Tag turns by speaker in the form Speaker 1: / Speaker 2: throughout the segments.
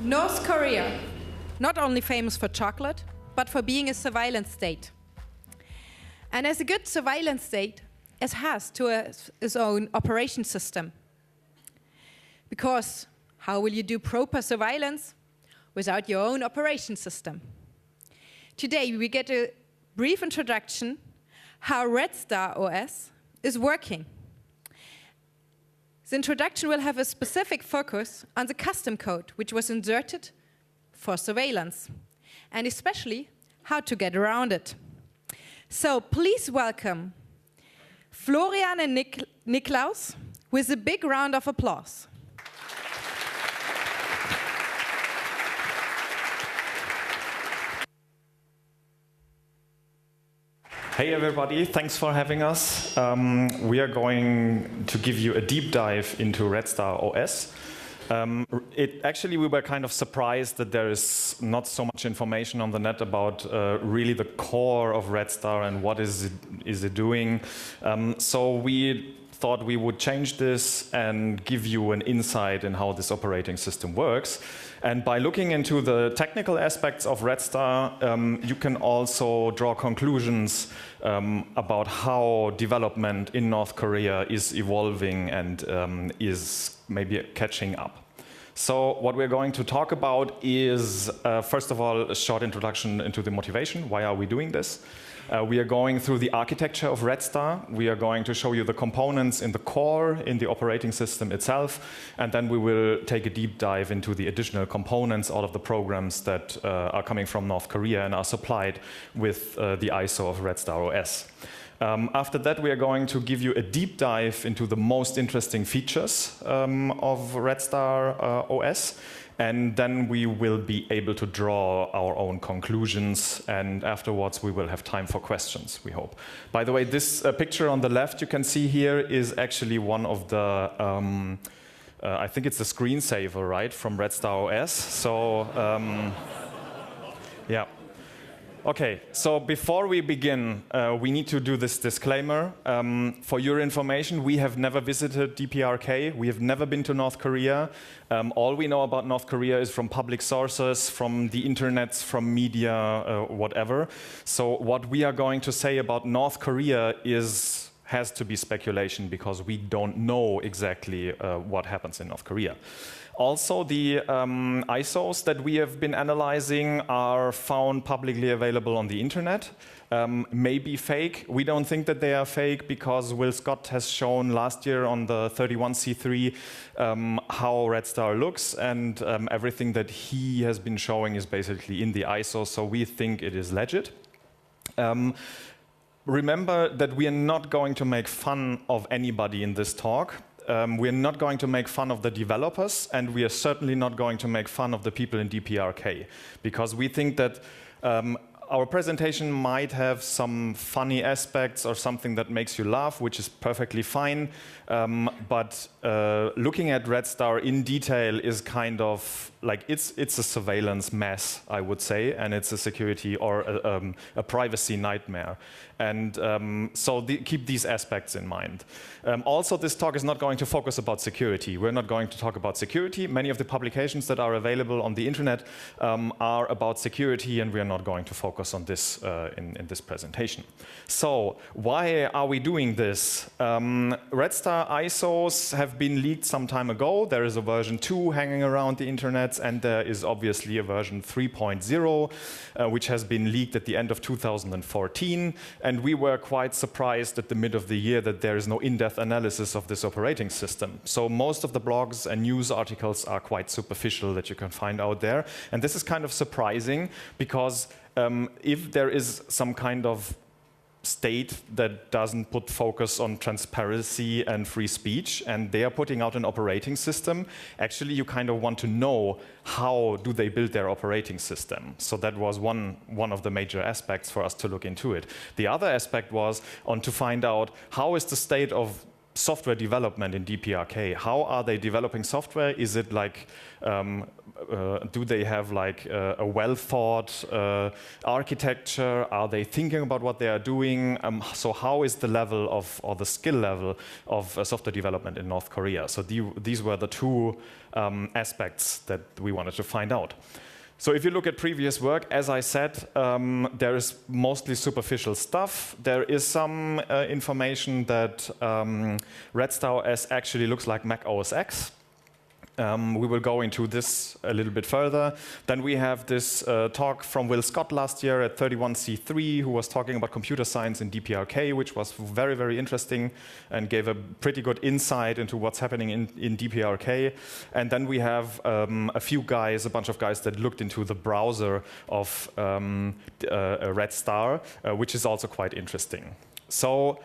Speaker 1: North Korea, not only famous for chocolate, but for being a surveillance state. And as a good surveillance state, it has its own operation system. Because how will you do proper surveillance without your own operation system? Today we get a brief introduction how Red Star OS is working. The introduction will have a specific focus on the custom code which was inserted for surveillance, and especially how to get around it. So please welcome Florian and Niklaus with a big round of applause.
Speaker 2: Hey everybody, thanks for having us. We are going to give you a deep dive into Red Star OS. Actually, we were kind of surprised that there is not so much information on the net about really the core of Red Star and what is it doing. So we thought we would change this and give you an insight in how this operating system works. And by looking into the technical aspects of Red Star, you can also draw conclusions about how development in North Korea is evolving and is maybe catching up. So what we're going to talk about is, first of all, a short introduction into the motivation. Why are we doing this? We are going through the architecture of Red Star. We are going to show you the components in the core, in the operating system itself, and then we will take a deep dive into the additional components, all of the programs that are coming from North Korea and are supplied with the ISO of Red Star OS. After that, we are going to give you a deep dive into the most interesting features of Red Star OS. And then we will be able to draw our own conclusions, and afterwards we will have time for questions, we hope. By the way, this picture on the left you can see here is actually one of the, I think it's the screensaver, right, from Red Star OS. So, yeah. Okay, so before we begin, we need to do this disclaimer. For your information, we have never visited DPRK. We have never been to North Korea. All we know about North Korea is from public sources, from the internet, from media, whatever. So what we are going to say about North Korea has to be speculation because we don't know exactly what happens in North Korea. Also, the ISOs that we have been analyzing are found publicly available on the internet. May be fake. We don't think that they are fake because Will Scott has shown last year on the 31C3 how Red Star looks, and everything that he has been showing is basically in the ISO, so we think it is legit. Remember that we are not going to make fun of anybody in this talk. We're not going to make fun of the developers, and we are certainly not going to make fun of the people in DPRK, because we think that our presentation might have some funny aspects or something that makes you laugh, which is perfectly fine. But looking at Red Star in detail is kind of like it's a surveillance mess, I would say, and it's a security or a privacy nightmare. And so keep these aspects in mind. Also, this talk is not going to focus about security. We're not going to talk about security. Many of the publications that are available on the internet are about security, and we are not going to focus on this in this presentation. So why are we doing this? Red Star ISOs have been leaked some time ago. There is a version 2 hanging around the internet, and there is obviously a version 3.0, which has been leaked at the end of 2014. And we were quite surprised at the mid of the year that there is no in-depth analysis of this operating system. So most of the blogs and news articles are quite superficial that you can find out there. And this is kind of surprising because if there is some kind of state that doesn't put focus on transparency and free speech, and they are putting out an operating system, actually you kind of want to know how do they build their operating system. So that was one of the major aspects for us to look into it. The other aspect was to find out how is the state of software development in DPRK. How are they developing software? Is it like do they have like a well-thought architecture? Are they thinking about what they are doing? So how is the level of, or the skill level of software development in North Korea? So these were the two aspects that we wanted to find out. So if you look at previous work, as I said, there is mostly superficial stuff. There is some information that Red Star OS actually looks like Mac OS X. We will go into this a little bit further. Then we have this talk from Will Scott last year at 31C3, who was talking about computer science in DPRK, which was very, very interesting and gave a pretty good insight into what's happening in DPRK. And then we have a bunch of guys that looked into the browser of Red Star, which is also quite interesting. So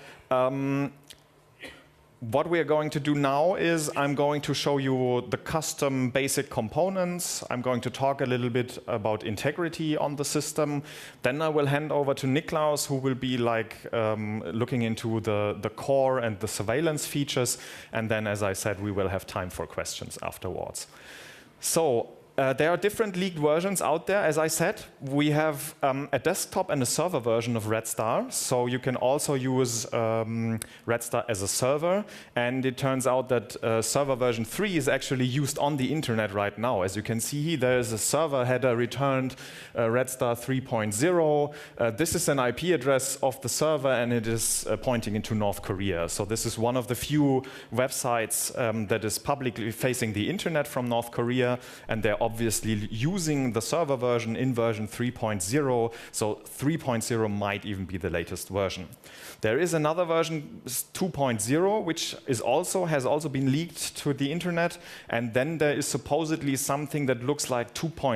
Speaker 2: what we are going to do now is I'm going to show you the custom basic components. I'm going to talk a little bit about integrity on the system. Then I will hand over to Niklaus, who will be like looking into the core and the surveillance features. And then, as I said, we will have time for questions afterwards. So there are different leaked versions out there. As I said, we have a desktop and a server version of Red Star. So you can also use Red Star as a server. And it turns out that server version 3 is actually used on the internet right now. As you can see, there is a server header returned Red Star 3.0. This is an IP address of the server, and it is pointing into North Korea. So this is one of the few websites that is publicly facing the internet from North Korea. And they're obviously using the server version in version 3.0, so 3.0 might even be the latest version. There is another version, 2.0, which has also been leaked to the internet, and then there is supposedly something that looks like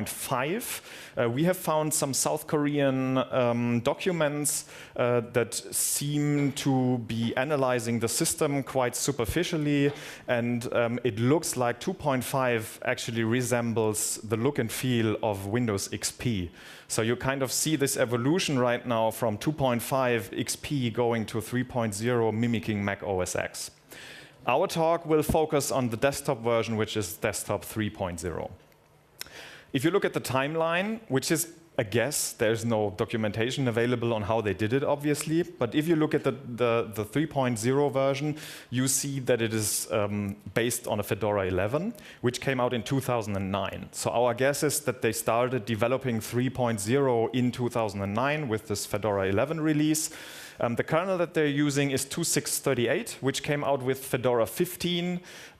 Speaker 2: 2.5. We have found some South Korean documents that seem to be analyzing the system quite superficially, and it looks like 2.5 actually resembles the look and feel of Windows XP. So you kind of see this evolution right now from 2.5 XP going to 3.0, mimicking Mac OS X. Our talk will focus on the desktop version, which is desktop 3.0. If you look at the timeline, which is a guess, there's no documentation available on how they did it, obviously. But if you look at the 3.0 version, you see that it is based on a Fedora 11, which came out in 2009. So our guess is that they started developing 3.0 in 2009 with this Fedora 11 release. The kernel that they're using is 2638, which came out with Fedora 15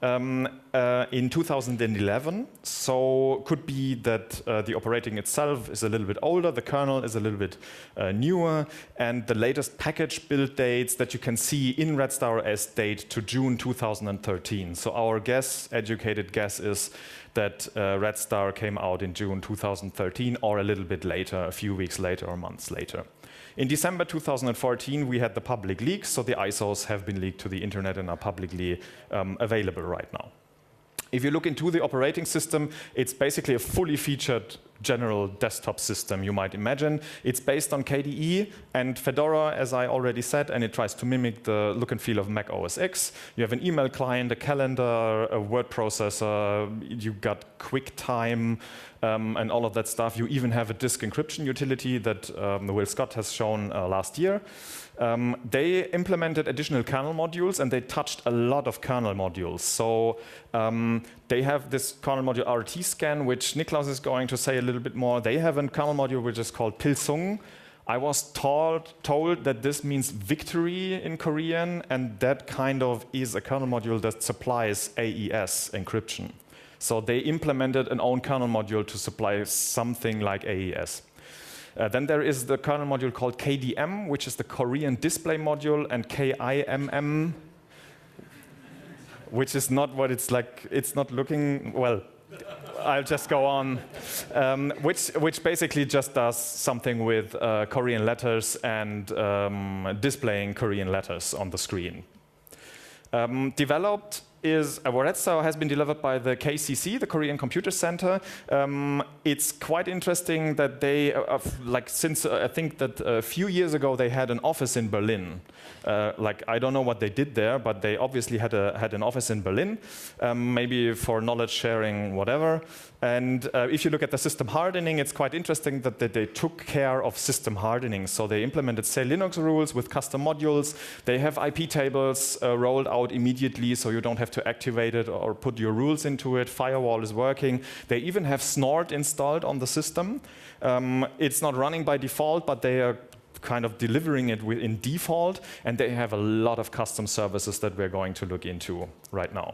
Speaker 2: in 2011. So could be that the operating itself is a little bit older, the kernel is a little bit newer, and the latest package build dates that you can see in Red Star OS date to June 2013. So our educated guess is that Red Star came out in June 2013 or a little bit later, a few weeks later or months later. In December 2014, we had the public leaks, so the ISOs have been leaked to the internet and are publicly available right now. If you look into the operating system, it's basically a fully featured general desktop system, you might imagine. It's based on KDE and Fedora, as I already said, and it tries to mimic the look and feel of Mac OS X. You have an email client, a calendar, a word processor, you got QuickTime, and all of that stuff. You even have a disk encryption utility that Will Scott has shown last year. They implemented additional kernel modules, and they touched a lot of kernel modules. So they have this kernel module RT-Scan, which Niklaus is going to say a little bit more. They have a kernel module which is called Pilsung. I was told that this means victory in Korean, and that kind of is a kernel module that supplies AES encryption. So they implemented an own kernel module to supply something like AES. Then there is the kernel module called KDM, which is the Korean display module, and KIMM, which is not what it's like. It's not looking, well, I'll just go on, which basically just does something with Korean letters and displaying Korean letters on the screen. Developed is RedStar has been developed by the KCC, the Korean Computer Center. It's quite interesting that they, since I think that a few years ago they had an office in Berlin. I don't know what they did there, but they obviously had an office in Berlin, maybe for knowledge sharing, whatever. And if you look at the system hardening, it's quite interesting that they took care of system hardening. So they implemented, say, Linux rules with custom modules. They have IP tables rolled out immediately, so you don't have to activate it or put your rules into it. Firewall is working. They even have Snort installed on the system. It's not running by default, but they are kind of delivering it in default, and they have a lot of custom services that we're going to look into right now.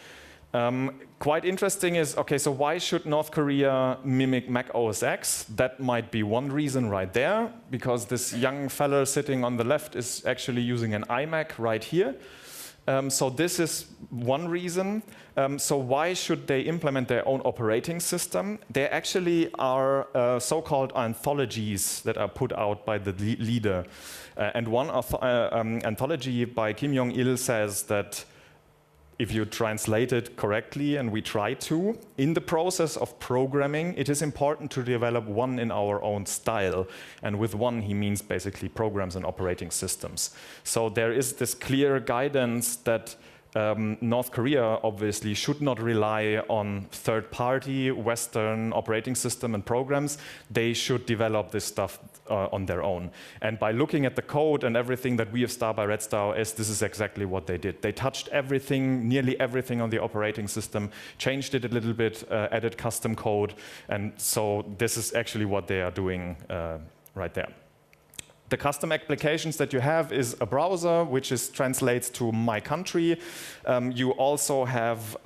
Speaker 2: Quite interesting is, okay, so why should North Korea mimic Mac OS X? That might be one reason right there, because this young fella sitting on the left is actually using an iMac right here. So this is one reason. So why should they implement their own operating system? There actually are so-called anthologies that are put out by the leader. And one anthology by Kim Jong-il says that if you translate it correctly, and we try to, in the process of programming, it is important to develop one in our own style. And with one, he means basically programs and operating systems. So there is this clear guidance that North Korea obviously should not rely on third-party Western operating system and programs. They should develop this stuff on their own. And by looking at the code and everything that we have started by RedStar OS, this is exactly what they did. They touched everything, nearly everything on the operating system, changed it a little bit, added custom code, and so this is actually what they are doing right there. The custom applications that you have is a browser, which translates to my country. You also have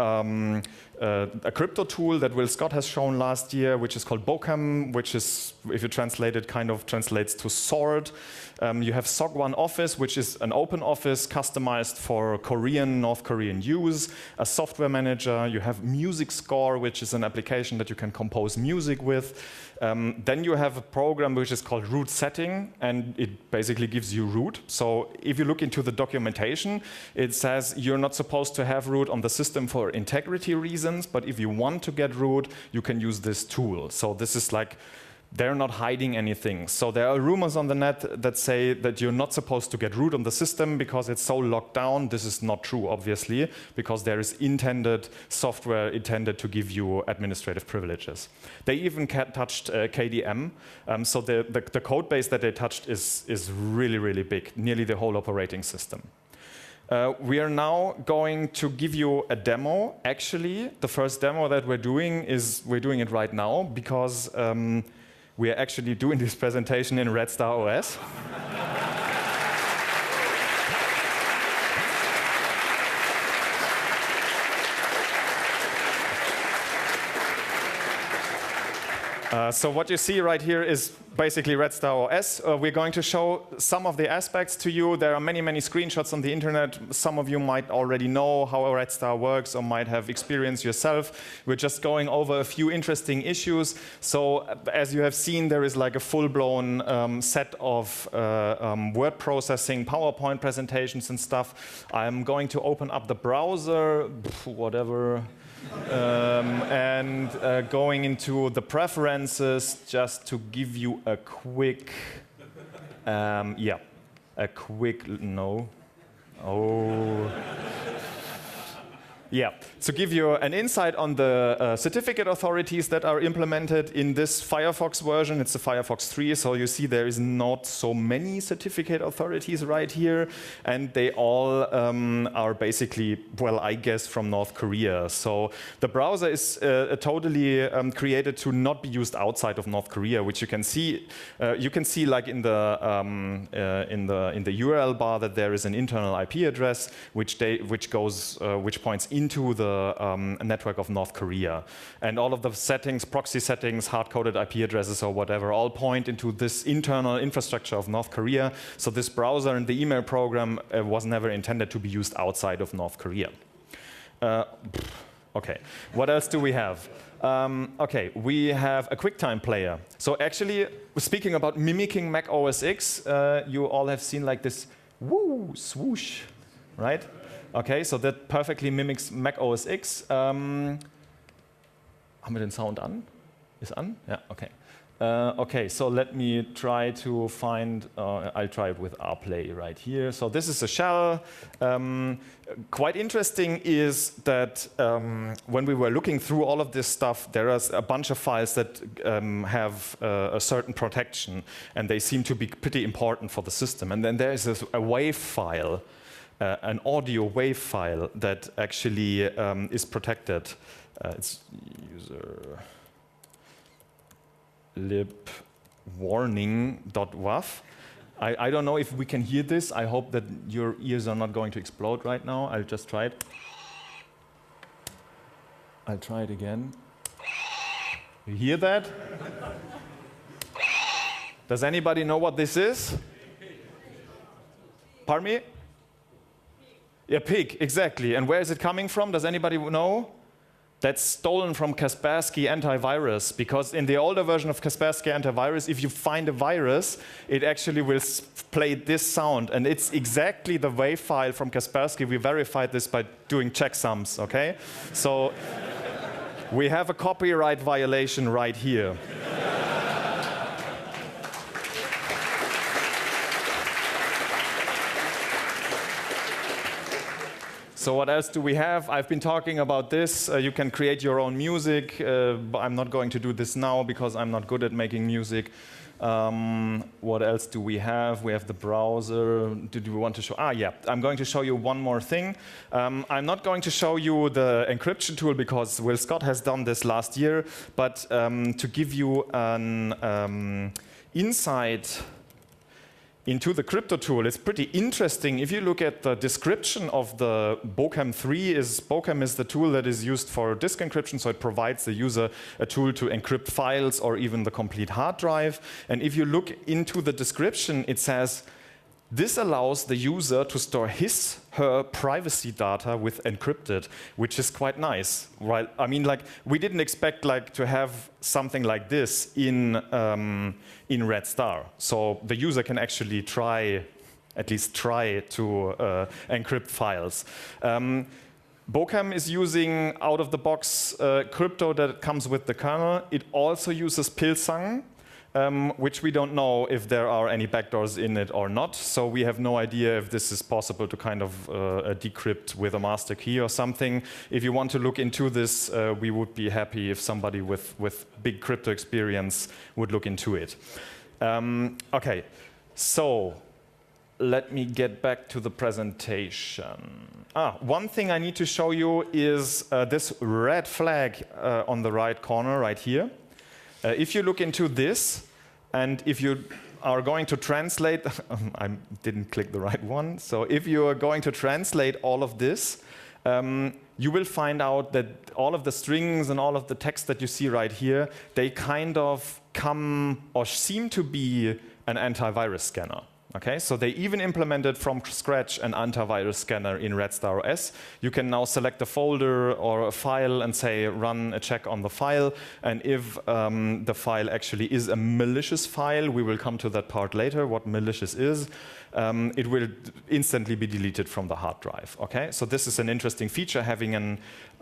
Speaker 2: a crypto tool that Will Scott has shown last year, which is called Bocam, which is, if you translate it, kind of translates to sword. You have SOG1 Office, which is an open office customized for Korean, North Korean use. A software manager. You have Music Score, which is an application that you can compose music with. Then you have a program which is called root setting, and it basically gives you root. So if you look into the documentation, it says you're not supposed to have root on the system for integrity reasons, but if you want to get root, you can use this tool. So this is like, they're not hiding anything. So there are rumors on the net that say that you're not supposed to get root on the system because it's so locked down. This is not true, obviously, because there is intended software intended to give you administrative privileges. They even touched KDM. So the code base that they touched is really, really big, nearly the whole operating system. We are now going to give you a demo. Actually, the first demo that we're doing it right now because we are actually doing this presentation in RedStar OS. So what you see right here is basically RedStar OS. We're going to show some of the aspects to you. There are many, many screenshots on the internet. Some of you might already know how RedStar works or might have experienced yourself. We're just going over a few interesting issues. So as you have seen, there is like a full-blown set of word processing, PowerPoint presentations and stuff. I'm going to open up the browser, whatever. And going into the preferences, just to give you a quick, no. Oh. Yeah, to give you an insight on the certificate authorities that are implemented in this Firefox version. It's the Firefox 3, so you see there is not so many certificate authorities right here, and they all are basically, well, I guess from North Korea. So the browser is totally created to not be used outside of North Korea, which you can see. You can see, like in the URL bar, that there is an internal IP address which points into the network of North Korea. And all of the settings, proxy settings, hard-coded IP addresses or whatever, all point into this internal infrastructure of North Korea. So this browser and the email program was never intended to be used outside of North Korea. Okay, what else do we have? Okay, we have a QuickTime player. So actually, speaking about mimicking Mac OS X, you all have seen like this woo, swoosh, right? Okay, so that perfectly mimics Mac OS X. Haben wir den Sound an? Ist an? Yeah, okay. Okay, so let me try to find, I'll try it with rplay right here. So this is a shell. Quite interesting is that when we were looking through all of this stuff, there is a bunch of files that have a certain protection, and they seem to be pretty important for the system. And then there is a WAV file, an audio WAV file that actually is protected. It's user libwarning.wav. I don't know if we can hear this. I hope that your ears are not going to explode right now. I'll just try it. I'll try it again. You hear that? Does anybody know what this is? Pardon me? Yeah, pig, exactly. And where is it coming from? Does anybody know? That's stolen from Kaspersky Antivirus, because in the older version of Kaspersky Antivirus, if you find a virus, it actually will play this sound, and it's exactly the WAV file from Kaspersky. We verified this by doing checksums, okay? So we have a copyright violation right here. So what else do we have? I've been talking about this. You can create your own music. But I'm not going to do this now because I'm not good at making music. What else do we have? We have the browser. Did we want to show? Yeah. I'm going to show you one more thing. I'm not going to show you the encryption tool because Will Scott has done this last year. But to give you an insight into the crypto tool, it's pretty interesting. If you look at the description of the Bochem 3, Bochem is the tool that is used for disk encryption, so it provides the user a tool to encrypt files or even the complete hard drive. And if you look into the description, it says, this allows the user to store her privacy data with encrypted, which is quite nice, right? I mean, like, we didn't expect to have something like this in Red Star. So the user can actually at least try to encrypt files. Bochem is using out-of-the-box crypto that comes with the kernel. It also uses Pilsung, which we don't know if there are any backdoors in it or not. So we have no idea if this is possible to kind of decrypt with a master key or something. If you want to look into this, we would be happy if somebody with big crypto experience would look into it. Okay, so let me get back to the presentation. One thing I need to show you is this red flag on the right corner right here. If you look into this, and if you are going to translate, I didn't click the right one. So if you are going to translate all of this, you will find out that all of the strings and all of the text that you see right here, they kind of come or seem to be an antivirus scanner. Okay, so they even implemented from scratch an antivirus scanner in Red Star OS. You can now select a folder or a file and say, run a check on the file. And if the file actually is a malicious file, we will come to that part later, what malicious is, it will instantly be deleted from the hard drive. Okay, so this is an interesting feature, having an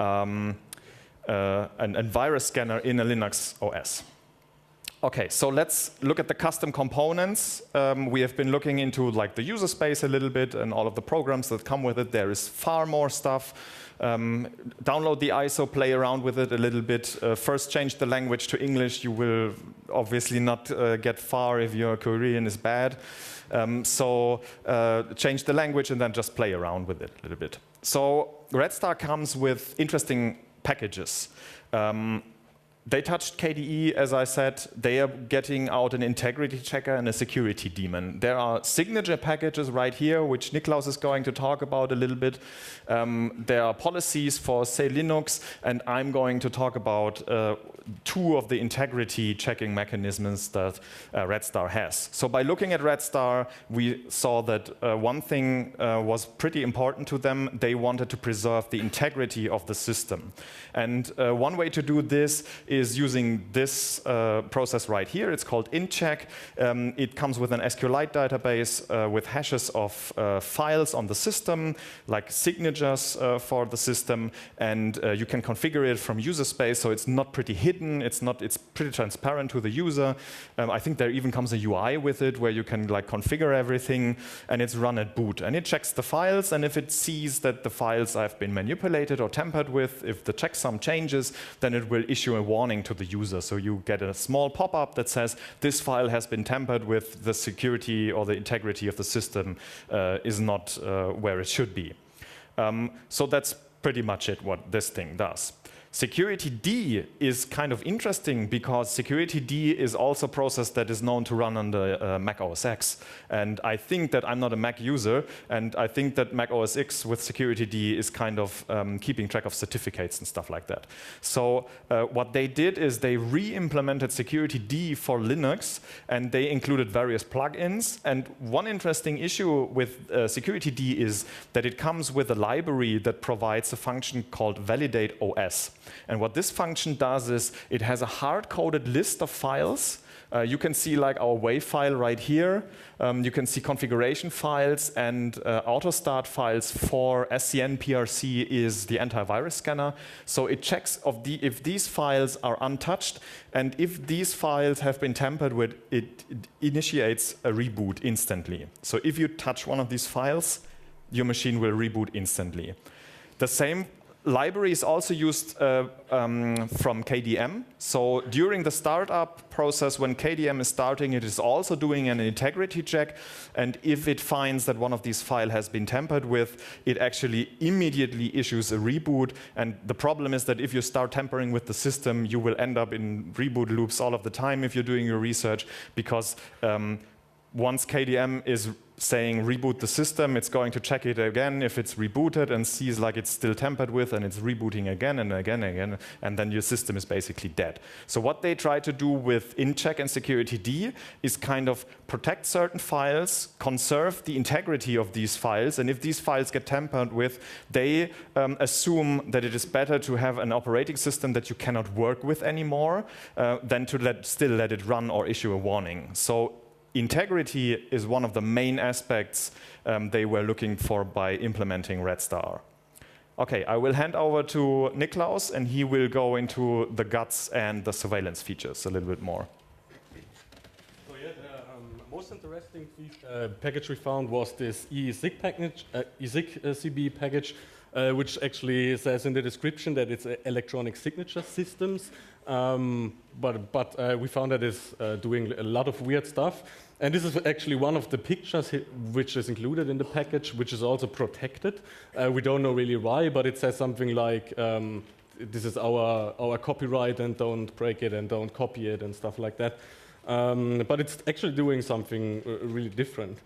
Speaker 2: virus scanner in a Linux OS. Okay, so let's look at the custom components. We have been looking into the user space a little bit and all of the programs that come with it. There is far more stuff. Download the ISO, play around with it a little bit. First change the language to English. You will obviously not get far if your Korean is bad. So change the language and then just play around with it a little bit. So Red Star comes with interesting packages. They touched KDE, as I said. They are getting out an integrity checker and a security daemon. There are signature packages right here, which Niklaus is going to talk about a little bit. There are policies for, say, Linux, and I'm going to talk about two of the integrity checking mechanisms that Red Star has. So by looking at Red Star, we saw that one thing was pretty important to them. They wanted to preserve the integrity of the system. And one way to do this is using this process right here. It's called IntCheck. It comes with an SQLite database with hashes of files on the system, like signatures for the system, and you can configure it from user space, so it's not pretty hidden. It's pretty transparent to the user. I think there even comes a UI with it where you can like configure everything, and it's run at boot. And it checks the files, and if it sees that the files have been manipulated or tampered with, if the checksum changes, then it will issue a warning to the user. So you get a small pop-up that says this file has been tampered with, the security or the integrity of the system is not where it should be. So that's pretty much it, what this thing does. Security-D is kind of interesting because Security-D is also a process that is known to run on the Mac OS X. And I think that I'm not a Mac user, and I think that Mac OS X with Security-D is kind of keeping track of certificates and stuff like that. So what they did is they re-implemented Security-D for Linux, and they included various plugins. And one interesting issue with Security-D is that it comes with a library that provides a function called validate OS. And what this function does is it has a hard-coded list of files. You can see like our WAV file right here. You can see configuration files and autostart files for SCN PRC is the antivirus scanner. So it checks if these files are untouched, and if these files have been tampered with, it initiates a reboot instantly. So if you touch one of these files, your machine will reboot instantly. The same library is also used from KDM. So during the startup process, when KDM is starting, it is also doing an integrity check. And if it finds that one of these files has been tampered with, it actually immediately issues a reboot. And the problem is that if you start tampering with the system, you will end up in reboot loops all of the time if you're doing your research, because once KDM is saying reboot the system, it's going to check it again if it's rebooted and sees like it's still tampered with, and it's rebooting again and again and again, and then your system is basically dead. So what they try to do with IntCheck and Security-D is kind of protect certain files, conserve the integrity of these files, and if these files get tampered with, they assume that it is better to have an operating system that you cannot work with anymore than to still let it run or issue a warning. So integrity is one of the main aspects they were looking for by implementing Red Star. Okay, I will hand over to Niklaus, and he will go into the guts and the surveillance features a little bit more.
Speaker 3: So yeah, the most interesting package we found was this ESIG package, ESIG-CB package, which actually says in the description that it's electronic signature systems. But we found that it's doing a lot of weird stuff. And this is actually one of the pictures which is included in the package, which is also protected. We don't know really why, but it says something like, this is our copyright, and don't break it and don't copy it and stuff like that. But it's actually doing something really different.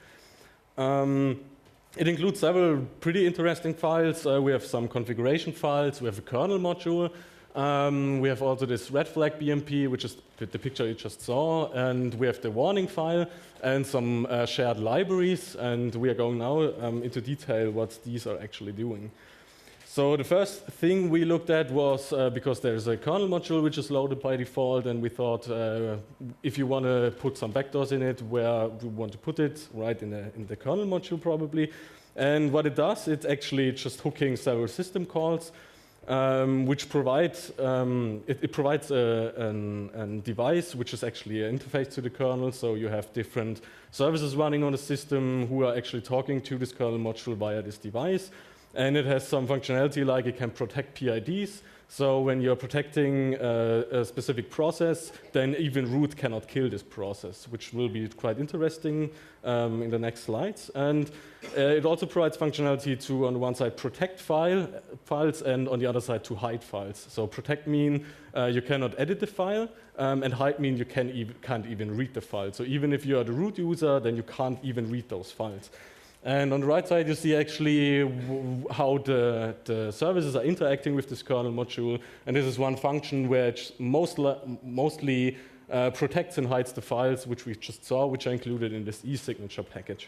Speaker 3: It includes several pretty interesting files. We have some configuration files. We have a kernel module. We have also this red flag BMP, which is the picture you just saw, and we have the warning file and some shared libraries, and we are going now into detail what these are actually doing. So the first thing we looked at was, because there's a kernel module which is loaded by default, and we thought if you want to put some vectors in it, where we want to put it, right in the kernel module probably. And what it does, it's actually just hooking several system calls, which provides it provides a device which is actually an interface to the kernel. So you have different services running on the system who are actually talking to this kernel module via this device. And it has some functionality like it can protect PIDs. So when you're protecting a specific process, then even root cannot kill this process, which will be quite interesting in the next slides. And it also provides functionality to, on the one side, protect files, and on the other side, to hide files. So protect mean you cannot edit the file, and hide mean you can't even read the file. So even if you are the root user, then you can't even read those files. And on the right side, you see actually how the services are interacting with this kernel module. And this is one function which mostly protects and hides the files, which we just saw, which are included in this e-signature package.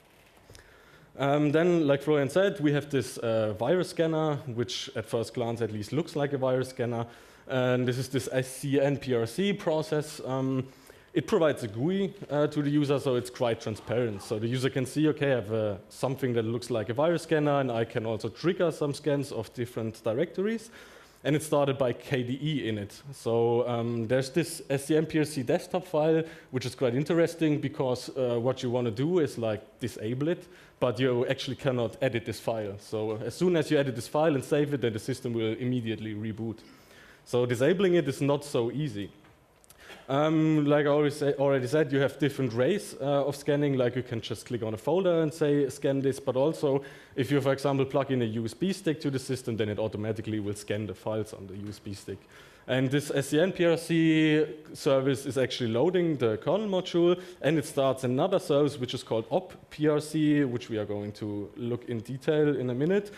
Speaker 3: Then, like Florian said, we have this virus scanner, which at first glance at least looks like a virus scanner. And this is this SCN-PRC process. It provides a GUI to the user, so it's quite transparent. So the user can see, okay, I have something that looks like a virus scanner, and I can also trigger some scans of different directories. And it's started by KDE in it. So there's this SCN-PRC desktop file, which is quite interesting because what you want to do is like disable it, but you actually cannot edit this file. So as soon as you edit this file and save it, then the system will immediately reboot. So disabling it is not so easy. Like I already said, you have different ways of scanning, like you can just click on a folder and say scan this, but also if you, for example, plug in a USB stick to the system, then it automatically will scan the files on the USB stick. And this SCN-PRC service is actually loading the kernel module, and it starts another service which is called op-PRC, which we are going to look in detail in a minute.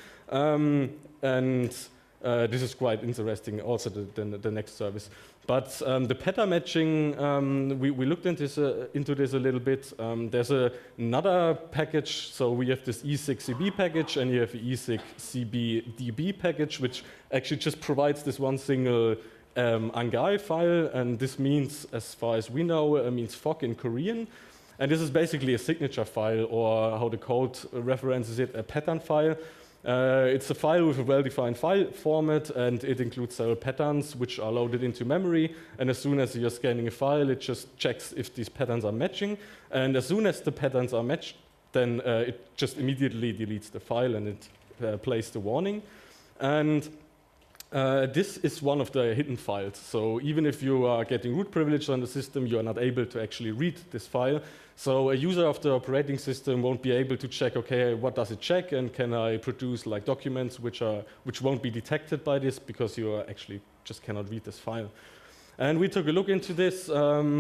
Speaker 3: This is quite interesting, also the next service. But the pattern matching, we looked into this a little bit. There's another package, so we have this ESIG-CB package, and you have the ESIG-CB-DB package, which actually just provides this one single ANGAI file, and this means, as far as we know, it means fog in Korean. And this is basically a signature file, or how the code references it, a pattern file. It's a file with a well-defined file format, and it includes several patterns which are loaded into memory. And as soon as you're scanning a file, it just checks if these patterns are matching. And as soon as the patterns are matched, then it just immediately deletes the file and it plays the warning. And this is one of the hidden files. So even if you are getting root privilege on the system, you are not able to actually read this file. So a user of the operating system won't be able to check, okay, what does it check, and can I produce like documents which won't be detected by this, because you actually just cannot read this file. And we took a look into this.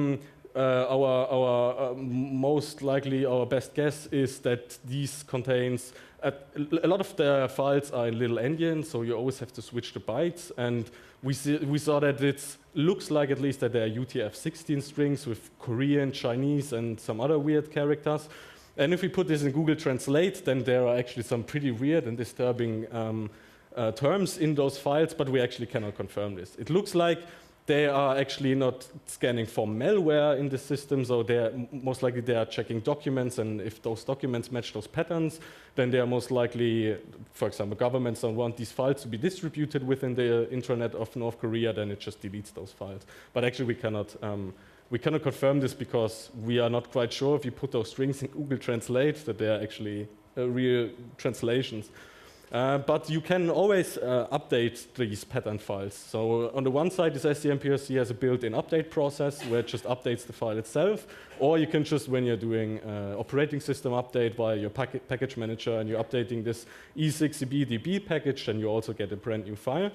Speaker 3: Most likely our best guess is that these contains a lot of the files are in little endian, so you always have to switch the bytes. And we saw that it looks like at least that there are UTF-16 strings with Korean, Chinese, and some other weird characters. And if we put this in Google Translate, then there are actually some pretty weird and disturbing terms in those files, but we actually cannot confirm this. It looks like they are actually not scanning for malware in the system, so most likely they are checking documents, and if those documents match those patterns, then they are most likely, for example, governments don't want these files to be distributed within the intranet of North Korea, then it just deletes those files. But actually we cannot confirm this because we are not quite sure if you put those strings in Google Translate that they are actually real translations. But you can always update these pattern files. So on the one side, this SCN-PRC has a built-in update process where it just updates the file itself, or you can just, when you're doing operating system update via your package manager and you're updating this ESIG-CB-DB package, then you also get a brand new file.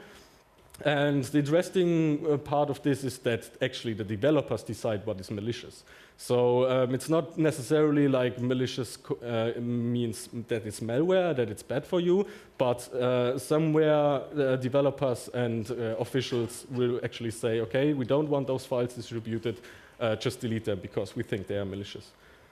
Speaker 3: And the interesting part of this is that actually the developers decide what is malicious. So it's not necessarily like malicious means that it's malware, that it's bad for you, but somewhere developers and officials will actually say, okay, we don't want those files distributed, just delete them because we think they are malicious.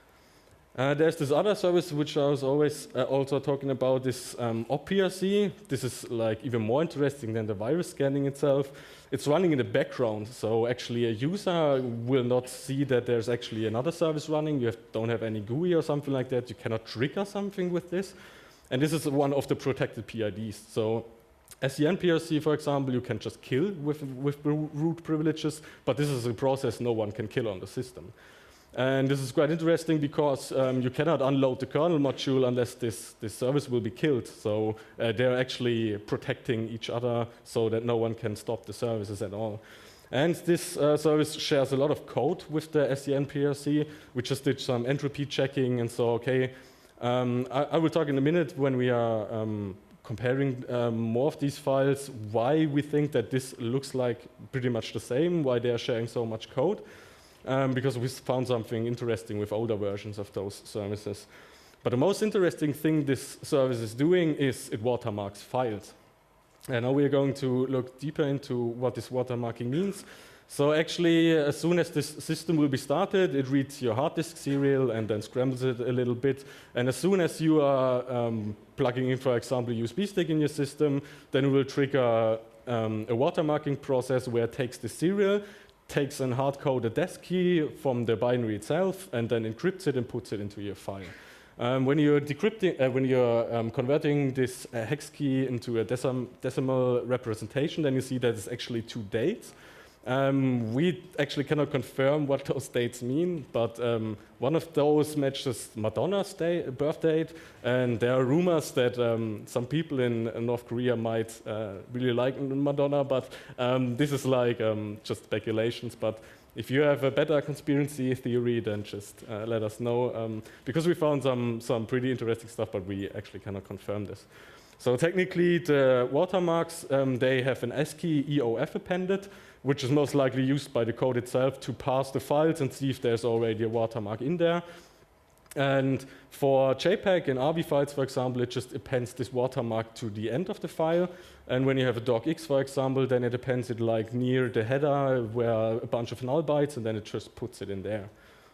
Speaker 3: There's this other service which I was always also talking about, this op-PRC. This is like even more interesting than the virus scanning itself. It's running in the background, so actually a user will not see that there's actually another service running. You don't have any GUI or something like that. You cannot trigger something with this. And this is one of the protected PIDs. So SCN-PRC, for example, you can just kill with root privileges, but this is a process no one can kill on the system. And this is quite interesting because you cannot unload the kernel module unless this service will be killed. So they're actually protecting each other so that no one can stop the services at all. And this service shares a lot of code with the SCN-PRC. We just did some entropy checking and so, okay, I will talk in a minute when we are comparing more of these files, why we think that this looks like pretty much the same, why they are sharing so much code. Because we found something interesting with older versions of those services. But the most interesting thing this service is doing is it watermarks files. And now we're going to look deeper into what this watermarking means. So actually, as soon as this system will be started, it reads your hard disk serial and then scrambles it a little bit. And as soon as you are plugging in, for example, a USB stick in your system, then it will trigger a watermarking process where it takes the serial, takes an hard-coded desk key from the binary itself, and then encrypts it and puts it into your file. When you're converting this hex key into a decimal representation, then you see that it's actually 2 dates. We actually cannot confirm what those dates mean, but one of those matches Madonna's birth date, and there are rumors that some people in North Korea might really like Madonna, but this is like just speculations. But if you have a better conspiracy theory, then just let us know, because we found some pretty interesting stuff, but we actually cannot confirm this. So technically, the watermarks, they have an ASCII EOF appended, which is most likely used by the code itself to parse the files and see if there's already a watermark in there. And for JPEG and AVI files, for example, it just appends this watermark to the end of the file. And when you have a docx, for example, then it appends it like near the header where a bunch of null bytes, and then it just puts it in there.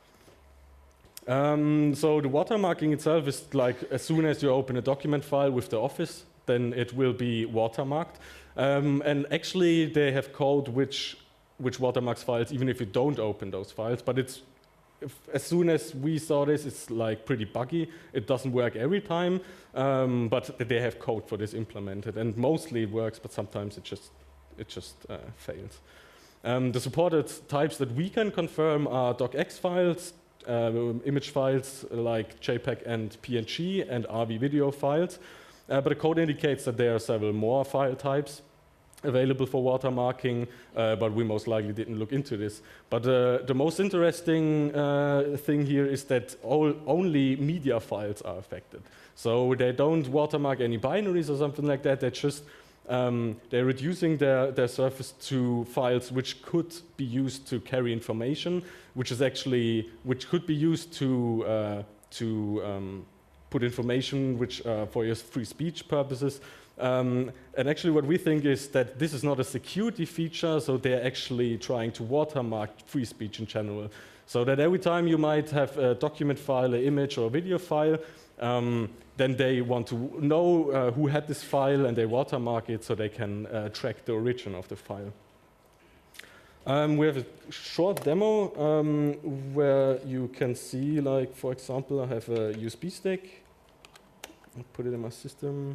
Speaker 3: So the watermarking itself is like as soon as you open a document file with the Office, then it will be watermarked. And actually, they have code which watermarks files, even if you don't open those files. But as soon as we saw this, it's like pretty buggy. It doesn't work every time, but they have code for this implemented, and mostly it works, but sometimes it just fails. The supported types that we can confirm are docx files, image files like JPEG and PNG, and AVI video files. But the code indicates that there are several more file types available for watermarking, but we most likely didn't look into this. But the most interesting thing here is that only media files are affected. So they don't watermark any binaries or something like that. They just they're reducing their surface to files which could be used to carry information, which could be used to put information which for your free speech purposes. And actually what we think is that this is not a security feature, so they're actually trying to watermark free speech in general. So that every time you might have a document file, an image or a video file, then they want to know who had this file, and they watermark it so they can track the origin of the file. We have a short demo where you can see, like, for example, I have a USB stick. I'll put it in my system.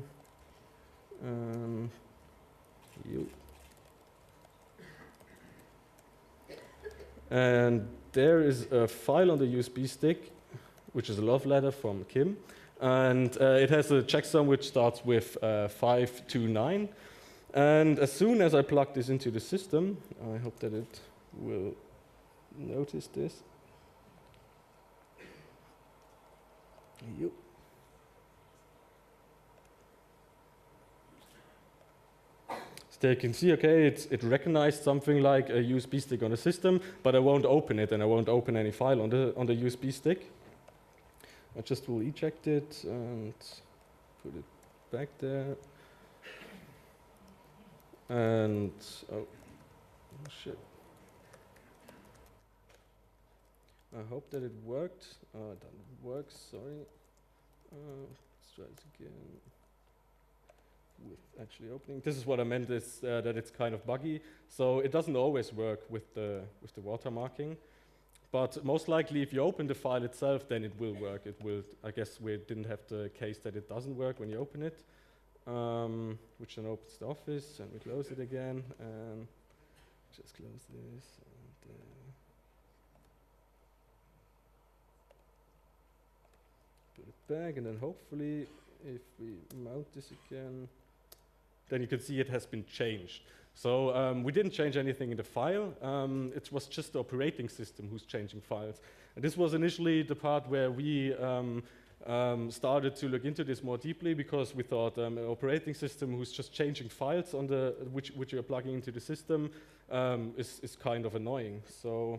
Speaker 3: And there is a file on the USB stick, which is a love letter from Kim. And it has a checksum which starts with 529. And as soon as I plug this into the system, I hope that it will notice this. So you can see, okay, it recognized something like a USB stick on the system, but I won't open it, and I won't open any file on the USB stick. I just will eject it and put it back there. And, oh shit. I hope that it worked. It doesn't work, sorry. Let's try this again. With actually opening. This is what I meant, is that it's kind of buggy. So it doesn't always work with the watermarking. But most likely, if you open the file itself, then it will work. It will. I guess we didn't have the case that it doesn't work when you open it, which then opens the Office, and we close it again, and just close this. And, put it back, and then hopefully, if we mount this again, then you can see it has been changed. So we didn't change anything in the file. It was just the operating system who's changing files. And this was initially the part where we started to look into this more deeply, because we thought an operating system who's just changing files on which you're plugging into the system is kind of annoying. So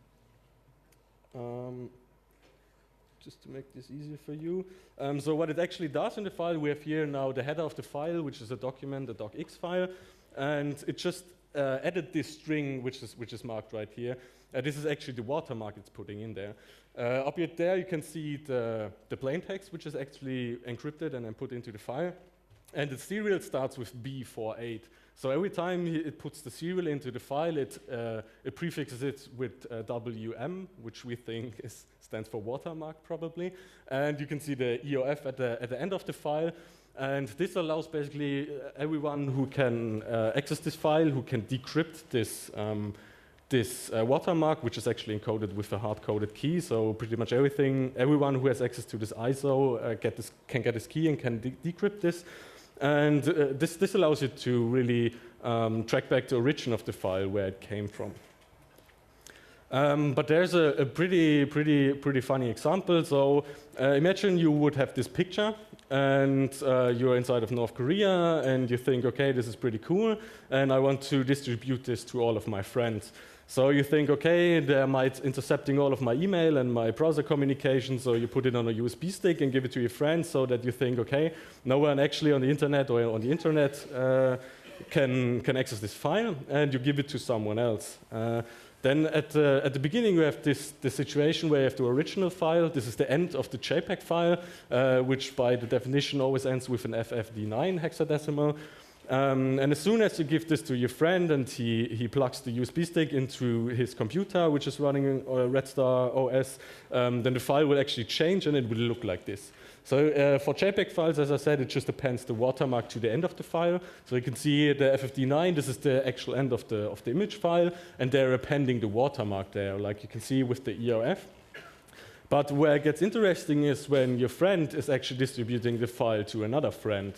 Speaker 3: just to make this easier for you. So what it actually does in the file, we have here now the header of the file, which is a document, a docx file. And it just added this string, which is marked right here. This is actually the watermark it's putting in there. Up there, you can see the plain text, which is actually encrypted and then put into the file. and the serial starts with B48. So every time it puts the serial into the file, it prefixes it with WM, which we think stands for watermark probably. And you can see the EOF at the end of the file. And this allows basically everyone who can access this file, who can decrypt this watermark, which is actually encoded with a hard-coded key. So pretty much everyone who has access to this ISO can get this key and can decrypt this. And this allows you to really track back the origin of the file, where it came from. But there's a pretty funny example. So imagine you would have this picture, and you're inside of North Korea, and you think, okay, this is pretty cool, and I want to distribute this to all of my friends. So you think, okay, they might intercepting all of my email and my browser communication, so you put it on a USB stick and give it to your friends, so that you think, okay, no one actually on the internet can access this file, and you give it to someone else. Then at the beginning you have this situation where you have the original file. This is the end of the JPEG file, which by the definition always ends with an FFD9 hexadecimal. And as soon as you give this to your friend and he plugs the USB stick into his computer, which is running Red Star OS, then the file will actually change and it will look like this. So for JPEG files, as I said, it just appends the watermark to the end of the file. So you can see the FFD9, this is the actual end of the image file, and they're appending the watermark there, like you can see with the EOF. But where it gets interesting is when your friend is actually distributing the file to another friend.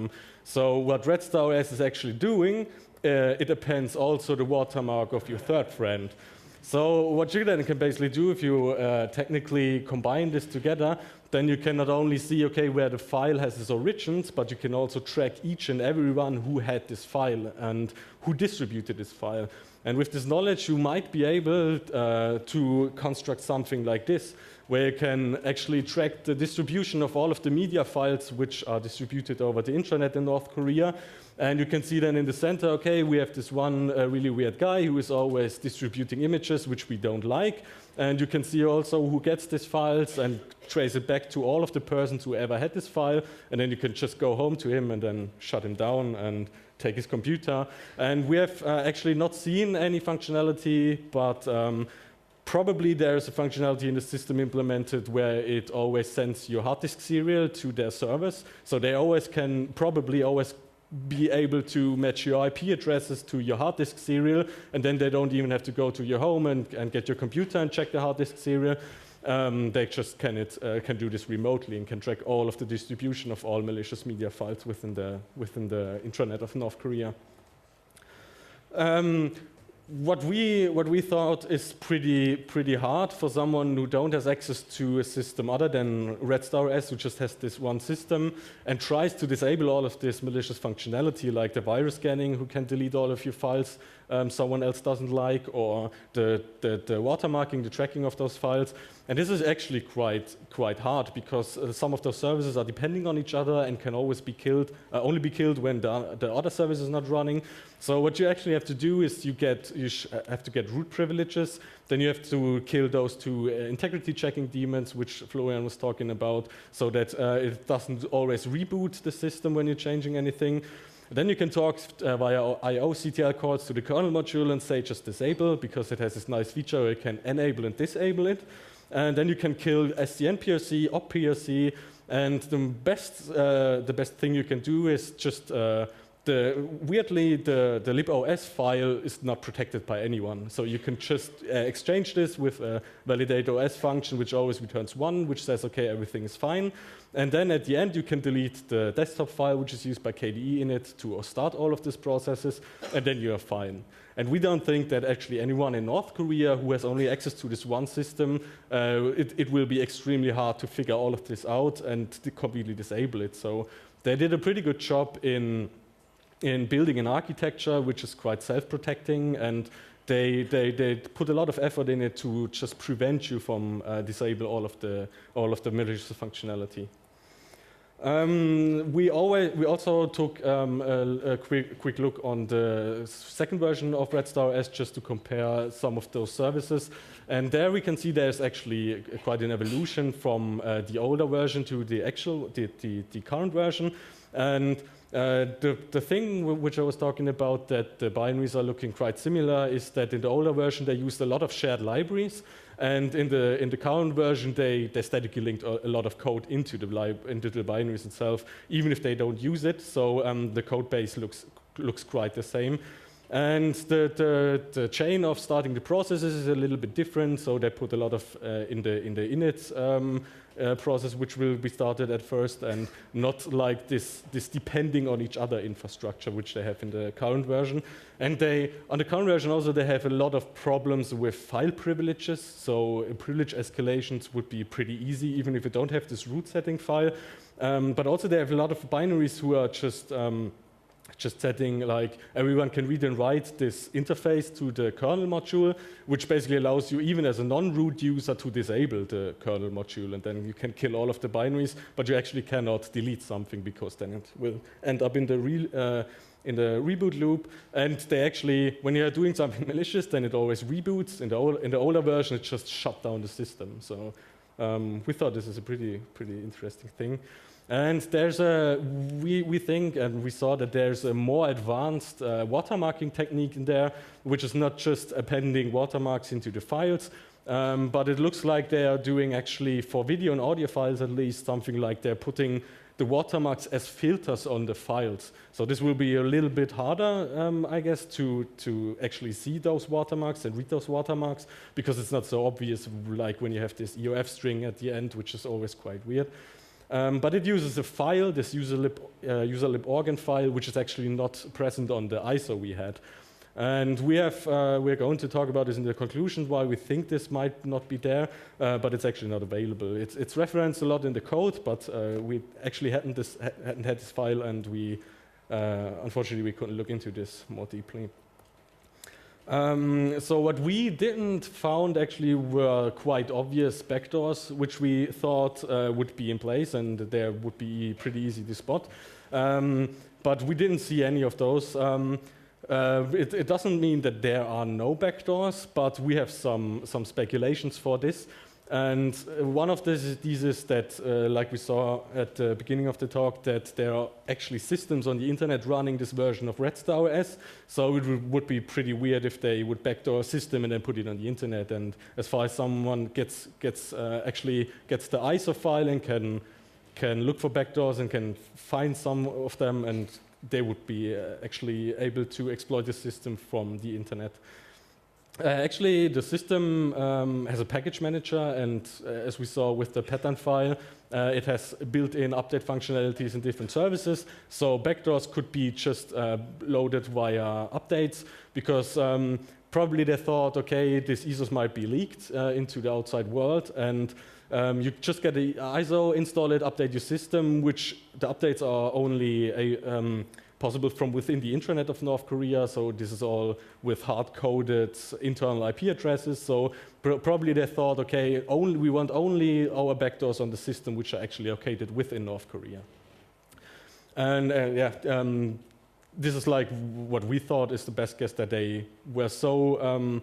Speaker 3: So what Red Star OS is actually doing, it appends also the watermark of your third friend. So what you then can basically do, if you technically combine this together, then you can not only see, okay, where the file has its origins, but you can also track each and everyone who had this file and who distributed this file. And with this knowledge, you might be able to construct something like this, where you can actually track the distribution of all of the media files which are distributed over the intranet in North Korea. And you can see then in the center, okay, we have this one really weird guy who is always distributing images which we don't like. And you can see also who gets these files and trace it back to all of the persons who ever had this file. And then you can just go home to him and then shut him down and take his computer. And we have actually not seen any functionality, but probably there's a functionality in the system implemented where it always sends your hard disk serial to their servers. So they always can probably always be able to match your IP addresses to your hard disk serial, and then they don't even have to go to your home and get your computer and check the hard disk serial. They just can do this remotely and can track all of the distribution of all malicious media files within the intranet of North Korea. What we thought is pretty hard for someone who don't have access to a system other than Red Star OS, who just has this one system and tries to disable all of this malicious functionality, like the virus scanning, who can delete all of your files someone else doesn't like, or the watermarking, the tracking of those files. And this is actually quite hard, because some of those services are depending on each other and can always be killed, only be killed when the other service is not running. So what you actually have to do is you have to get root privileges. Then you have to kill those two integrity checking daemons, which Florian was talking about, so that it doesn't always reboot the system when you're changing anything. Then you can talk via IOCTL calls to the kernel module and say just disable, because it has this nice feature where you can enable and disable it. And then you can kill SDN-PRC, op-PRC, and the best thing you can do is just weirdly, the libOS file is not protected by anyone. So you can just exchange this with a validate OS function, which always returns 1, which says, okay, everything is fine. And then at the end, you can delete the desktop file, which is used by KDE init to start all of these processes, and then you are fine. And we don't think that actually anyone in North Korea who has only access to this one system, it will be extremely hard to figure all of this out and to completely disable it. So they did a pretty good job in building an architecture which is quite self-protecting, and they put a lot of effort in it to just prevent you from disable all of the malicious functionality. We also took a quick look on the second version of Red Star OS just to compare some of those services, and there we can see there's actually quite an evolution from the older version to the current version. And the thing which I was talking about, that the binaries are looking quite similar, is that in the older version they used a lot of shared libraries, and in the current version they statically linked a lot of code into the binaries itself, even if they don't use it. So the code base looks quite the same. And the chain of starting the processes is a little bit different. So they put a lot of in the init process, which will be started at first, and not like this depending on each other infrastructure, which they have in the current version. And on the current version also, they have a lot of problems with file privileges. So privilege escalations would be pretty easy, even if you don't have this root setting file. But also they have a lot of binaries who are just setting, like, everyone can read and write this interface to the kernel module, which basically allows you, even as a non-root user, to disable the kernel module, and then you can kill all of the binaries, but you actually cannot delete something, because then it will end up in the reboot loop. And they actually, when you're doing something malicious, then it always reboots. In the older version, it just shut down the system. So we thought this is a pretty interesting thing. And we think, and we saw that there's a more advanced watermarking technique in there, which is not just appending watermarks into the files, but it looks like they are doing, actually, for video and audio files at least, something like they're putting the watermarks as filters on the files. So this will be a little bit harder, I guess, to actually see those watermarks and read those watermarks, because it's not so obvious, like when you have this EOF string at the end, which is always quite weird. But it uses a file, this userlib organ file, which is actually not present on the ISO we had. And we're going to talk about this in the conclusion, why we think this might not be there, but it's actually not available. It's referenced a lot in the code, but we actually hadn't had this file, and unfortunately we couldn't look into this more deeply. So what we didn't found actually were quite obvious backdoors, which we thought would be in place and there would be pretty easy to spot. But we didn't see any of those. It doesn't mean that there are no backdoors, but we have some speculations for this. And one of these is that, like we saw at the beginning of the talk, that there are actually systems on the internet running this version of Redstar OS. So it would be pretty weird if they would backdoor a system and then put it on the internet. And as far as someone gets the ISO file and can look for backdoors and can find some of them, and they would be actually able to exploit the system from the internet. Actually, the system has a package manager, and as we saw with the pattern file, it has built-in update functionalities in different services. So backdoors could be just loaded via updates, because probably they thought, okay, this ISOs might be leaked into the outside world, and you just get the ISO, install it, update your system, which the updates are only possible from within the intranet of North Korea. So this is all with hard-coded internal IP addresses. So probably they thought, okay, we want only our backdoors on the system which are actually located within North Korea. And this is like what we thought is the best guess, that they were so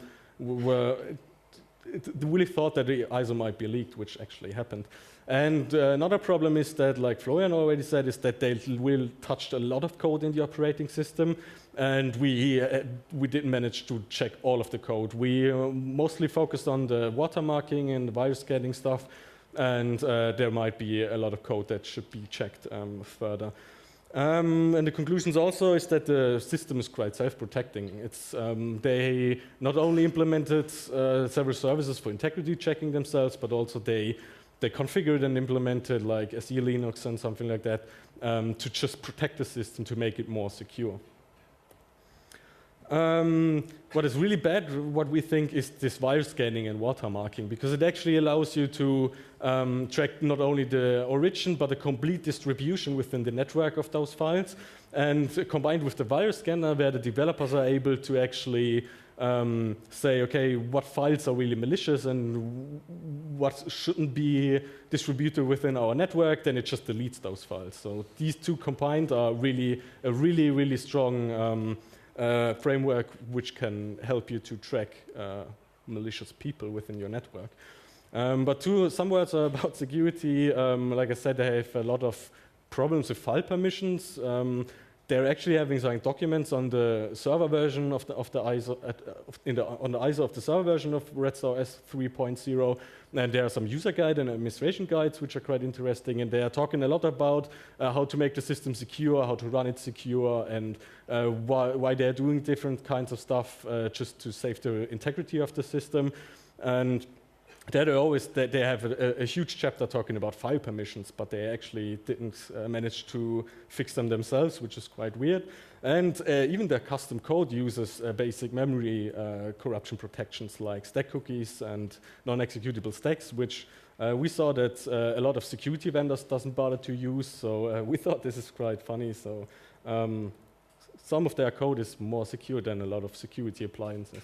Speaker 3: really thought that the ISO might be leaked, which actually happened. And another problem is that, like Florian already said, is that they will touch a lot of code in the operating system, and we didn't manage to check all of the code. We mostly focused on the watermarking and the virus scanning stuff, and there might be a lot of code that should be checked further. And the conclusions also is that the system is quite self-protecting. They not only implemented several services for integrity checking themselves, but also they configured and implemented like SE Linux and something like that to just protect the system, to make it more secure. What is really bad, what we think, is this virus scanning and watermarking, because it actually allows you to track not only the origin, but the complete distribution within the network of those files. And combined with the virus scanner, where the developers are able to actually say, okay, what files are really malicious and what shouldn't be distributed within our network, then it just deletes those files. So these two combined are really a really strong framework which can help you to track malicious people within your network. But some words about security. Like I said, they have a lot of problems with file permissions. They're actually having some documents on the server version of the ISO on the ISO of the server version of Red Star OS 3.0, and there are some user guide and administration guides which are quite interesting. And they are talking a lot about how to make the system secure, how to run it secure, and why they're doing different kinds of stuff just to save the integrity of the system. And they have a huge chapter talking about file permissions, but they actually didn't manage to fix them themselves, which is quite weird. And even their custom code uses basic memory corruption protections like stack cookies and non-executable stacks, which we saw that a lot of security vendors doesn't bother to use. So we thought this is quite funny. So some of their code is more secure than a lot of security appliances.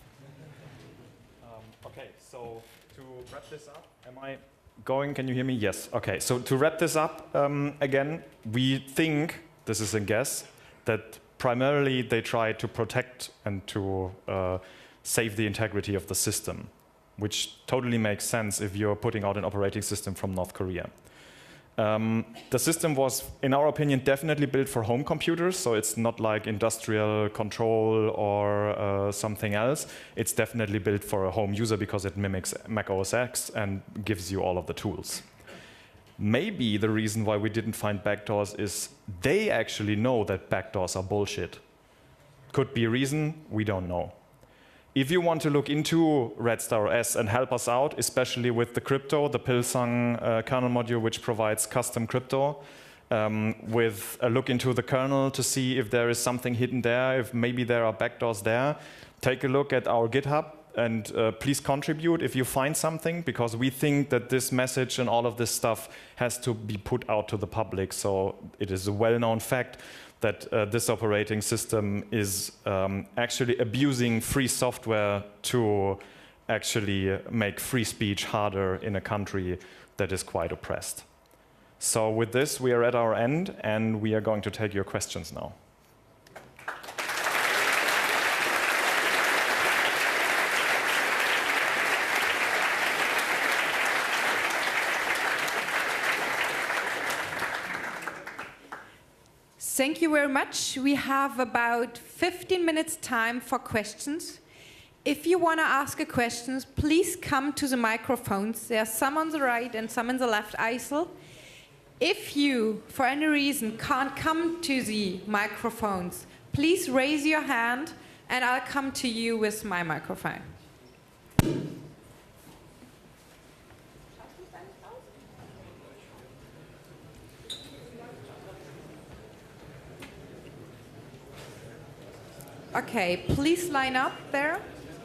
Speaker 2: Okay, so to wrap this up, am I going? Can you hear me? Yes. Okay, so to wrap this up, again, we think, this is a guess, that primarily they try to protect and to save the integrity of the system, which totally makes sense if you're putting out an operating system from North Korea. The system was, in our opinion, definitely built for home computers, so it's not like industrial control or something else. It's definitely built for a home user because it mimics Mac OS X and gives you all of the tools. Maybe the reason why we didn't find backdoors is they actually know that backdoors are bullshit. Could be a reason, we don't know. If you want to look into Red Star OS and help us out, especially with the crypto, the Pilsung kernel module, which provides custom crypto, with a look into the kernel to see if there is something hidden there, if maybe there are backdoors there, take a look at our GitHub and please contribute if you find something, because we think that this message and all of this stuff has to be put out to the public. So it is a well-known fact that this operating system is actually abusing free software to actually make free speech harder in a country that is quite oppressed. So with this, we are at our end, and we are going to take your questions now.
Speaker 1: Thank you very much. We have about 15 minutes time for questions. If you want to ask a question, please come to the microphones. There are some on the right and some on the left aisle. If you, for any reason, can't come to the microphones, please raise your hand and I'll come to you with my microphone. Okay, please line up there.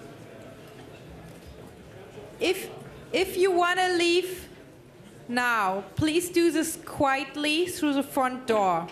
Speaker 1: If you want to leave now, please do this quietly through the front door.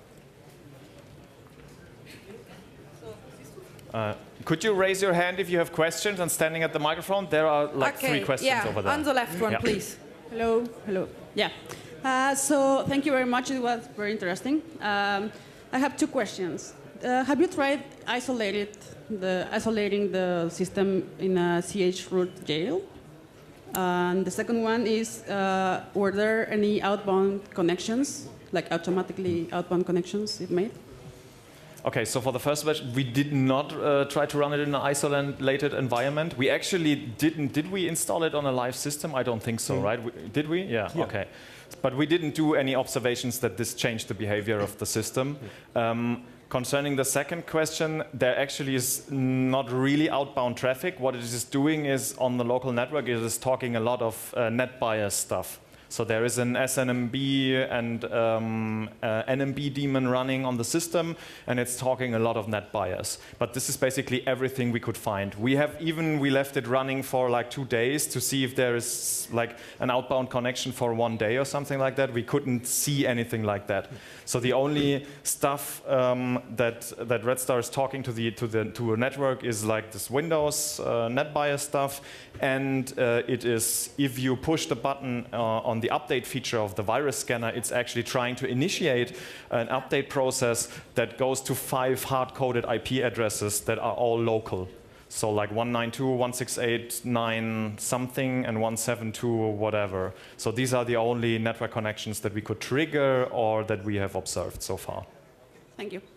Speaker 2: Could you raise your hand if you have questions and standing at the microphone? There are like 3 questions over there.
Speaker 1: On the left one, please.
Speaker 4: Hello, hello. Yeah. So thank you very much. It was very interesting. I have 2 questions. Have you tried isolating the system in a chroot jail? And the second one is, were there any outbound connections, like automatically outbound connections it made?
Speaker 2: Okay, so for the first version, we did not try to run it in an isolated environment. We actually didn't. Did we install it on a live system? I don't think so, right? Did we? Yeah, okay. But we didn't do any observations that this changed the behavior of the system. Concerning the second question, there actually is not really outbound traffic. What it is doing is, on the local network, it is talking a lot of net bias stuff. So there is an SNMB and NMB daemon running on the system, and it's talking a lot of net bias. But this is basically everything we could find. We left it running for like 2 days to see if there is like an outbound connection for 1 day or something like that. We couldn't see anything like that. So the only stuff that Red Star is talking to a network is like this Windows net bias stuff, and it is, if you push the button on the update feature of the virus scanner, it's actually trying to initiate an update process that goes to 5 hard-coded IP addresses that are all local. So like 192, 168.9 something, and 172 whatever. So these are the only network connections that we could trigger or that we have observed so far.
Speaker 4: Thank you.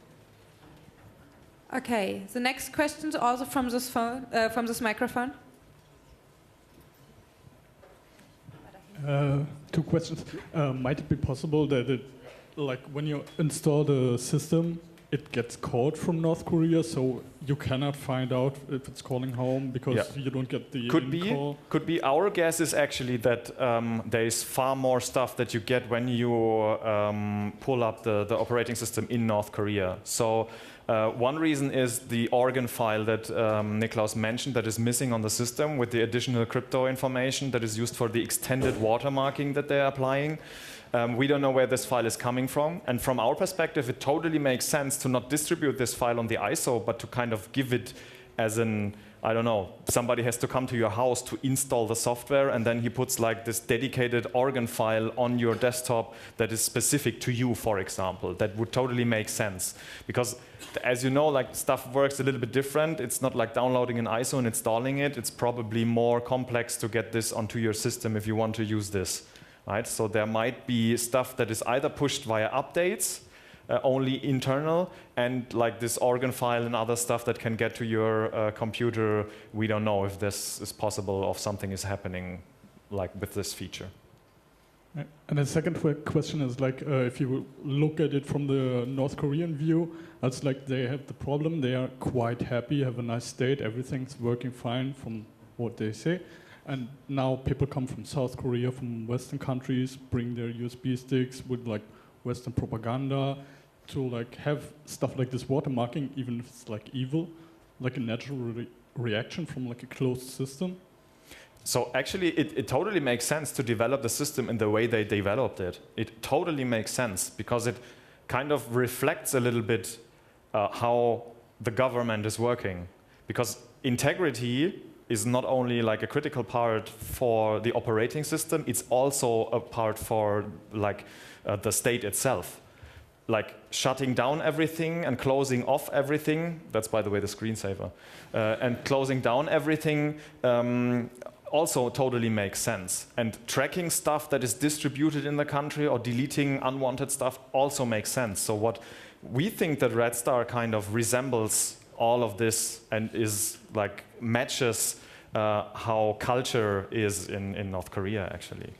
Speaker 1: Okay, the next question is also from this phone, from this microphone.
Speaker 5: Two questions. Might it be possible that it, like when you install the system, it gets called from North Korea, so you cannot find out if it's calling home because you don't get the call?
Speaker 2: Could be. Our guess is actually that there is far more stuff that you get when you pull up the operating system in North Korea. So one reason is the organ file that Niklaus mentioned that is missing on the system with the additional crypto information that is used for the extended watermarking that they're applying. We don't know where this file is coming from. And from our perspective, it totally makes sense to not distribute this file on the ISO, but to kind of give it as an, I don't know, somebody has to come to your house to install the software, and then he puts like this dedicated organ file on your desktop that is specific to you, for example. That would totally make sense. Because as you know, like stuff works a little bit different. It's not like downloading an ISO and installing it. It's probably more complex to get this onto your system if you want to use this. Right? So there might be stuff that is either pushed via updates, only internal, and like this organ file and other stuff that can get to your computer. We don't know if this is possible or if something is happening like with this feature.
Speaker 5: And the second question is like, if you look at it from the North Korean view, it's like they have the problem. They are quite happy, have a nice state, everything's working fine from what they say. And now people come from South Korea, from Western countries, bring their USB sticks with like Western propaganda to like have stuff like this watermarking, even if it's like evil, like a natural reaction from like a closed system.
Speaker 2: So actually, it totally makes sense to develop the system in the way they developed it. It totally makes sense because it kind of reflects a little bit how the government is working. Because integrity is not only like a critical part for the operating system, it's also a part for like the state itself. Like shutting down everything and closing off everything, that's by the way the screensaver, and closing down everything also totally makes sense. And tracking stuff that is distributed in the country or deleting unwanted stuff also makes sense. So what we think that Red Star kind of resembles all of this and is like matches how culture is in North Korea actually.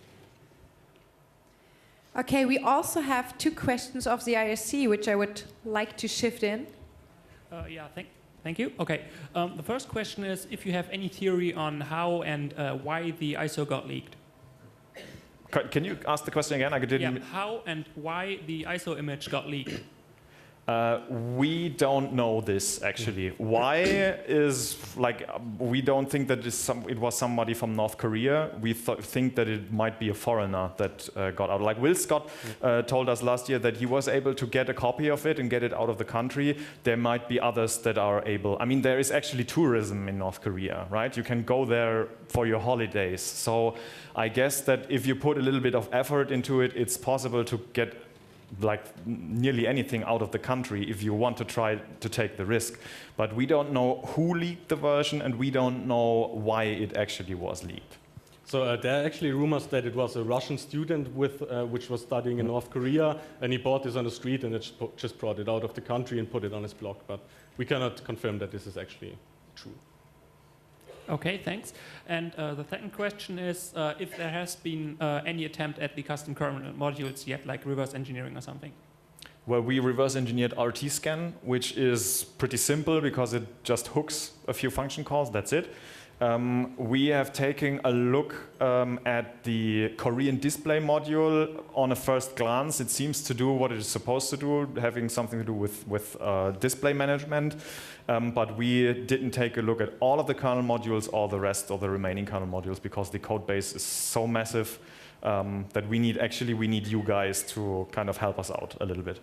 Speaker 1: Okay, we also have two questions of the IRC, which I would like to shift in.
Speaker 6: Thank you. Okay, the first question is if you have any theory on how and why the ISO got leaked.
Speaker 2: Can you ask the question again? I didn't.
Speaker 6: Yeah, how and why the ISO image got leaked.
Speaker 2: We don't know this actually. Why is like we don't think that it was somebody from North Korea. We think that it might be a foreigner that got out. Like Will Scott told us last year that he was able to get a copy of it and get it out of the country. There might be others that are able. I mean, there is actually tourism in North Korea, right? You can go there for your holidays. So I guess that if you put a little bit of effort into it, it's possible to get like nearly anything out of the country if you want to try to take the risk. But we don't know who leaked the version and we don't know why it actually was leaked.
Speaker 3: So there are actually rumors that it was a Russian student which was studying in North Korea, and he bought this on the street and it just brought it out of the country and put it on his blog. But we cannot confirm that this is actually true.
Speaker 6: Okay, thanks. And the second question is if there has been any attempt at the custom kernel modules yet, like reverse engineering or something.
Speaker 2: Well, we reverse engineered RTScan, which is pretty simple because it just hooks a few function calls, that's it. We have taken a look at the Korean display module. On a first glance, it seems to do what it is supposed to do, having something to do with display management. But we didn't take a look at all of the kernel modules or the rest of the remaining kernel modules because the code base is so massive that we need you guys to kind of help us out a little bit.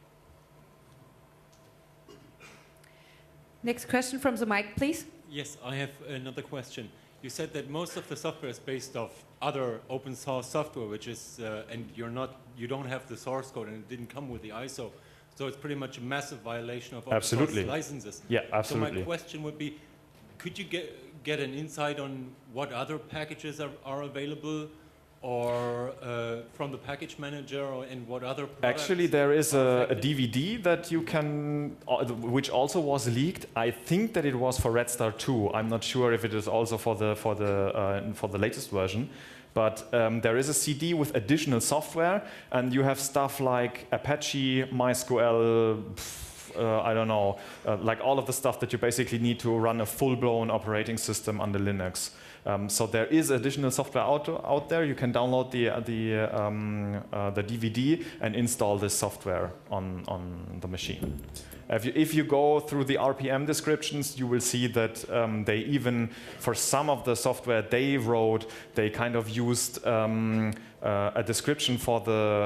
Speaker 1: Next question from the mic, please.
Speaker 7: Yes, I have another question. You said that most of the software is based off other open source software, which is, and you don't have the source code and it didn't come with the ISO. So it's pretty much a massive violation of open source licenses.
Speaker 2: Yeah, absolutely.
Speaker 7: So my question would be, could you get an insight on what other packages are available, or from the package manager, and what other products?
Speaker 2: Actually, there is a DVD that you can, which also was leaked. I think that it was for Red Star 2. I'm not sure if it is also for the latest version. But there is a CD with additional software, and you have stuff like Apache, MySQL, I don't know, like all of the stuff that you basically need to run a full-blown operating system under Linux. So there is additional software out there. You can download the DVD and install this software on the machine. If you go through the RPM descriptions, you will see that they even, for some of the software they wrote, they kind of used a description for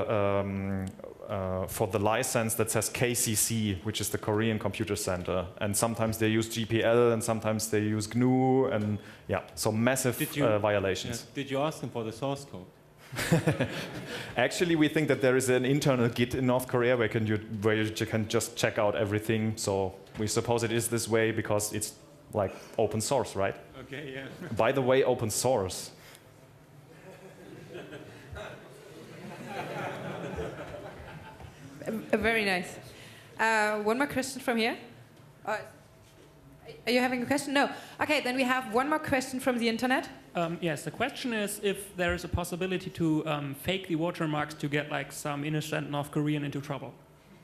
Speaker 2: the license that says KCC, which is the Korean Computer Center. And sometimes they use GPL, and sometimes they use GNU, and yeah, so massive violations.
Speaker 7: Did you ask them for the source code?
Speaker 2: Actually, we think that there is an internal Git in North Korea where you can just check out everything. So we suppose it is this way because it's like open source, right?
Speaker 7: Okay, yeah.
Speaker 2: By the way, open source.
Speaker 1: Very nice. One more question from here. Are you having a question? No. Okay, then we have one more question from the internet.
Speaker 6: Yes, the question is if there is a possibility to fake the watermarks to get like some innocent North Korean into trouble.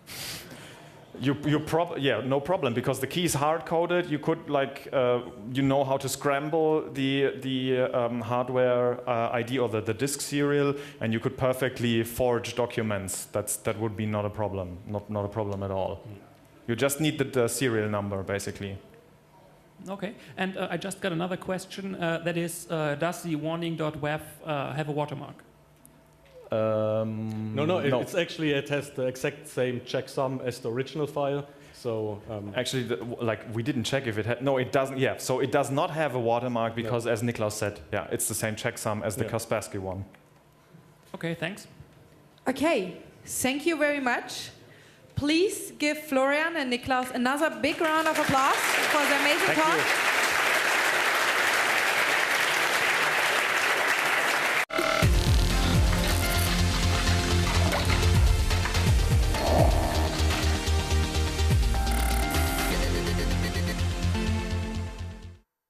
Speaker 2: No problem, because the key is hard-coded. You could you know how to scramble the hardware ID or the disk serial, and you could perfectly forge documents. That would be not a problem, not a problem at all. You just need the serial number, basically.
Speaker 6: Okay, and I just got another question. That is, does the warning.wef have a watermark?
Speaker 3: No. It's actually, it has the exact same checksum as the original file. So
Speaker 2: actually, we didn't check if it had. No, it doesn't. Yeah, so it does not have a watermark because, as Niklaus said, yeah, it's the same checksum as the Kaspersky one.
Speaker 6: Okay, thanks.
Speaker 1: Okay, thank you very much. Please give Florian and Niklaus another big round of applause for the amazing talk.